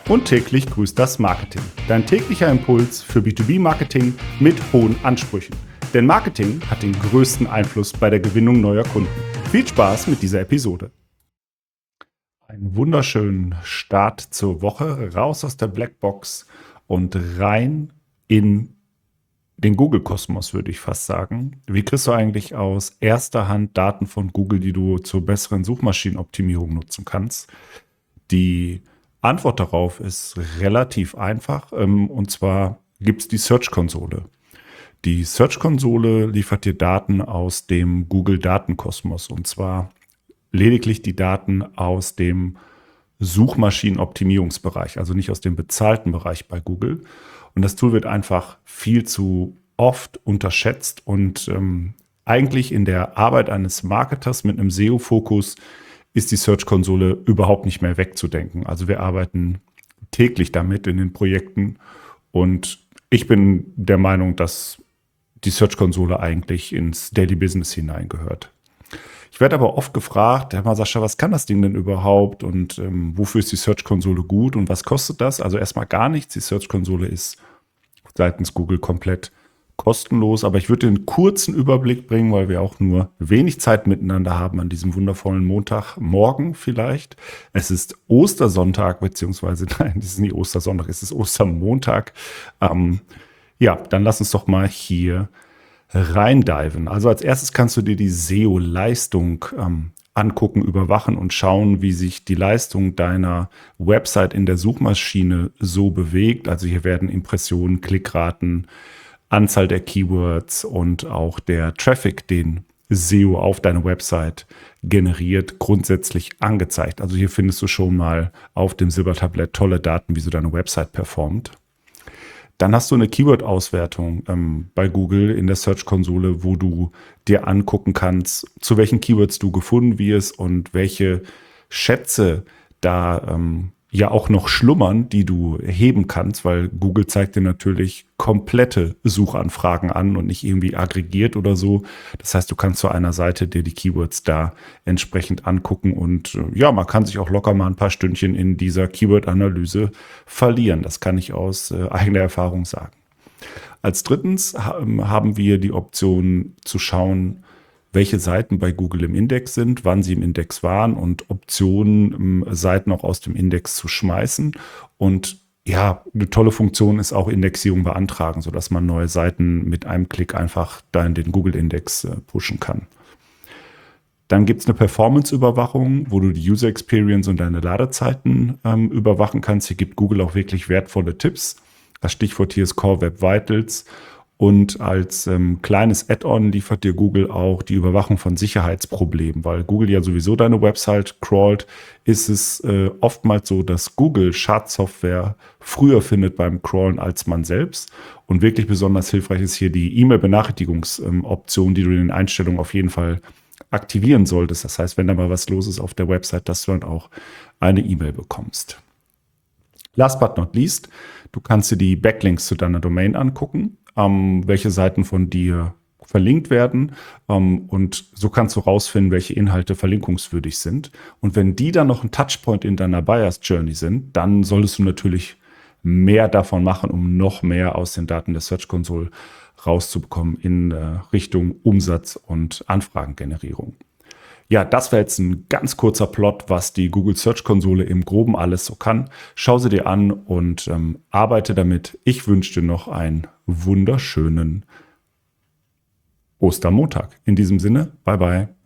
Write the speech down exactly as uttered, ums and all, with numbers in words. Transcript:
Und täglich grüßt das Marketing. Dein täglicher Impuls für B zwei B-Marketing mit hohen Ansprüchen. Denn Marketing hat den größten Einfluss bei der Gewinnung neuer Kunden. Viel Spaß mit dieser Episode. Einen wunderschönen Start zur Woche, raus aus der Blackbox und rein in den Google-Kosmos, würde ich fast sagen. Wie kriegst du eigentlich aus erster Hand Daten von Google, die du zur besseren Suchmaschinenoptimierung nutzen kannst? Die Antwort darauf ist relativ einfach, ähm, und zwar gibt es die Search-Konsole. Die Search-Konsole liefert dir Daten aus dem Google-Datenkosmos, und zwar lediglich die Daten aus dem Suchmaschinenoptimierungsbereich, also nicht aus dem bezahlten Bereich bei Google. Und das Tool wird einfach viel zu oft unterschätzt und ähm, eigentlich in der Arbeit eines Marketers mit einem S E O-Fokus ist die Search-Konsole überhaupt nicht mehr wegzudenken. Also wir arbeiten täglich damit in den Projekten und ich bin der Meinung, dass die Search-Konsole eigentlich ins Daily Business hineingehört. Ich werde aber oft gefragt, Herr Sascha, was kann das Ding denn überhaupt und ähm, wofür ist die Search-Konsole gut und was kostet das? Also erstmal gar nichts. Die Search-Konsole ist seitens Google komplett kostenlos, aber ich würde einen kurzen Überblick bringen, weil wir auch nur wenig Zeit miteinander haben an diesem wundervollen Montagmorgen vielleicht. Es ist Ostersonntag, beziehungsweise nein, es ist nicht Ostersonntag, es ist Ostermontag. Ähm, ja, dann lass uns doch mal hier reindiven. Also als erstes kannst du dir die S E O-Leistung ähm, angucken, überwachen und schauen, wie sich die Leistung deiner Website in der Suchmaschine so bewegt. Also hier werden Impressionen, Klickraten, Anzahl der Keywords und auch der Traffic, den S E O auf deine Website generiert, grundsätzlich angezeigt. Also hier findest du schon mal auf dem Silbertablett tolle Daten, wie so deine Website performt. Dann hast du eine Keyword-Auswertung ähm, bei Google in der Search-Konsole, wo du dir angucken kannst, zu welchen Keywords du gefunden wirst und welche Schätze da ähm, ja auch noch schlummern, die du heben kannst, weil Google zeigt dir natürlich komplette Suchanfragen an und nicht irgendwie aggregiert oder so. Das heißt, du kannst zu einer Seite dir die Keywords da entsprechend angucken und äh, ja, man kann sich auch locker mal ein paar Stündchen in dieser Keyword-Analyse verlieren. Das kann ich aus äh, eigener Erfahrung sagen. Als drittens ha- haben wir die Option zu schauen, welche Seiten bei Google im Index sind, wann sie im Index waren und Optionen, Seiten auch aus dem Index zu schmeißen. Und ja, eine tolle Funktion ist auch Indexierung beantragen, sodass man neue Seiten mit einem Klick einfach da in den Google-Index äh, pushen kann. Dann gibt es eine Performance-Überwachung, wo du die User Experience und deine Ladezeiten ähm, überwachen kannst. Hier gibt Google auch wirklich wertvolle Tipps. Das Stichwort hier ist Core Web Vitals. Und als ähm, kleines Add-on liefert dir Google auch die Überwachung von Sicherheitsproblemen, weil Google ja sowieso deine Website crawlt, ist es äh, oftmals so, dass Google Schadsoftware früher findet beim Crawlen als man selbst. Und wirklich besonders hilfreich ist hier die E-Mail-Benachrichtigungsoption, ähm, die du in den Einstellungen auf jeden Fall aktivieren solltest. Das heißt, wenn da mal was los ist auf der Website, dass du dann auch eine E-Mail bekommst. Last but not least, du kannst dir die Backlinks zu deiner Domain angucken. Ähm, welche Seiten von dir verlinkt werden ähm, und so kannst du rausfinden, welche Inhalte verlinkungswürdig sind. Und wenn die dann noch ein Touchpoint in deiner Buyers Journey sind, dann solltest du natürlich mehr davon machen, um noch mehr aus den Daten der Search Console rauszubekommen in äh, Richtung Umsatz und Anfragengenerierung. Ja, das wäre jetzt ein ganz kurzer Plot, was die Google Search Konsole im Groben alles so kann. Schau sie dir an und ähm, arbeite damit. Ich wünsche dir noch einen wunderschönen Ostermontag. In diesem Sinne, bye bye.